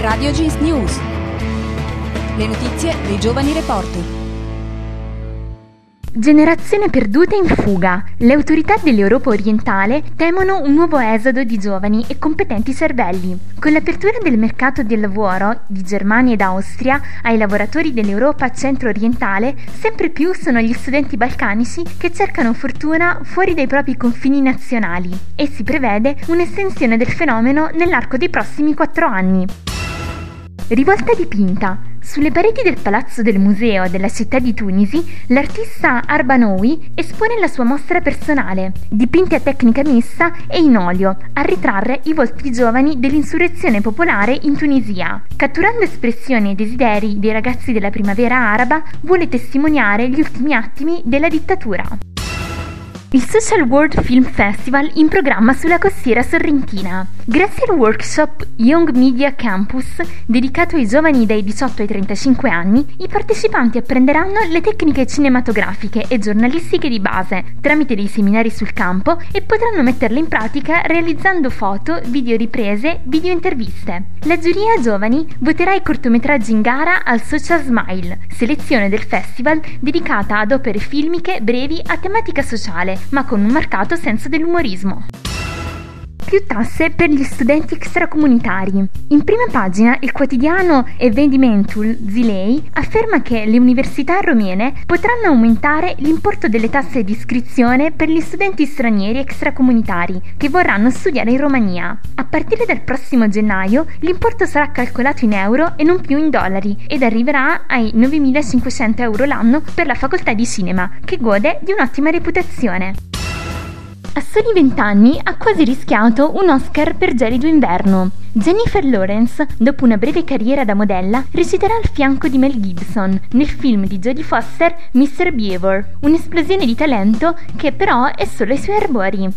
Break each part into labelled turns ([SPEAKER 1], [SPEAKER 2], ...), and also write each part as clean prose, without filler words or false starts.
[SPEAKER 1] Radio Jeans News. Le notizie dei giovani reporter.
[SPEAKER 2] Generazione perduta in fuga. Le autorità dell'Europa orientale temono un nuovo esodo di giovani e competenti cervelli. Con l'apertura del mercato del lavoro di Germania ed Austria ai lavoratori dell'Europa centro-orientale, sempre più sono gli studenti balcanici che cercano fortuna fuori dai propri confini nazionali e si prevede un'estensione del fenomeno nell'arco dei prossimi 4 anni. Rivolta dipinta. Sulle pareti del palazzo del museo della città di Tunisi, l'artista Arbanoui espone la sua mostra personale, dipinti a tecnica mista e in olio, a ritrarre i volti giovani dell'insurrezione popolare in Tunisia. Catturando espressioni e desideri dei ragazzi della primavera araba, vuole testimoniare gli ultimi attimi della dittatura. Il Social World Film Festival in programma sulla costiera sorrentina. Grazie al workshop Young Media Campus, dedicato ai giovani dai 18 ai 35 anni, i partecipanti apprenderanno le tecniche cinematografiche e giornalistiche di base, tramite dei seminari sul campo, e potranno metterle in pratica realizzando foto, video riprese, video interviste. La giuria giovani voterà i cortometraggi in gara al Social Smile, selezione del festival dedicata ad opere filmiche brevi a tematica sociale, ma con un marcato senso dell'umorismo. Più tasse per gli studenti extracomunitari. In prima pagina il quotidiano Evenimentul Zilei afferma che le università romene potranno aumentare l'importo delle tasse di iscrizione per gli studenti stranieri extracomunitari che vorranno studiare in Romania. A partire dal prossimo gennaio l'importo sarà calcolato in euro e non più in dollari ed arriverà ai 9.500 euro l'anno per la facoltà di cinema, che gode di un'ottima reputazione. A soli 20 anni ha quasi rischiato un Oscar per Gelido Inverno. Jennifer Lawrence, dopo una breve carriera da modella, reciterà al fianco di Mel Gibson nel film di Jodie Foster Mr. Beaver, un'esplosione di talento che però è solo ai suoi arbori.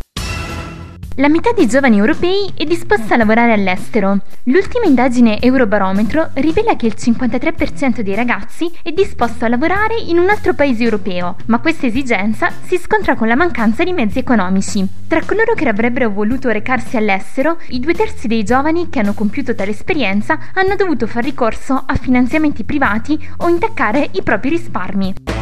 [SPEAKER 2] La metà dei giovani europei è disposta a lavorare all'estero. L'ultima indagine Eurobarometro rivela che il 53% dei ragazzi è disposto a lavorare in un altro paese europeo, ma questa esigenza si scontra con la mancanza di mezzi economici. Tra coloro che avrebbero voluto recarsi all'estero, i 2/3 dei giovani che hanno compiuto tale esperienza hanno dovuto far ricorso a finanziamenti privati o intaccare i propri risparmi.